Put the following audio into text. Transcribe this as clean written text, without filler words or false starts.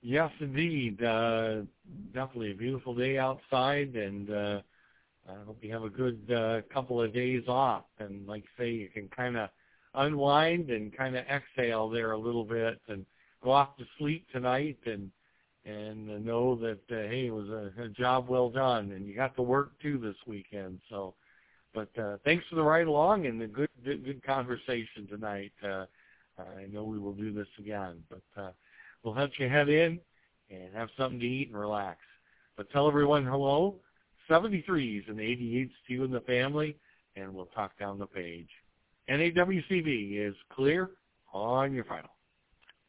Yes, indeed. Definitely a beautiful day outside, and I hope you have a good couple of days off. And like you say, you can kind of unwind and kind of exhale there a little bit and go off to sleep tonight and know that, hey, it was a job well done, and you got to work too this weekend. So, but thanks for the ride along and the good conversation tonight. I know we will do this again, but we'll let you head in and have something to eat and relax. But tell everyone hello. 73s and 88s to you and the family, and we'll talk down the page. NAWCB is clear on your final.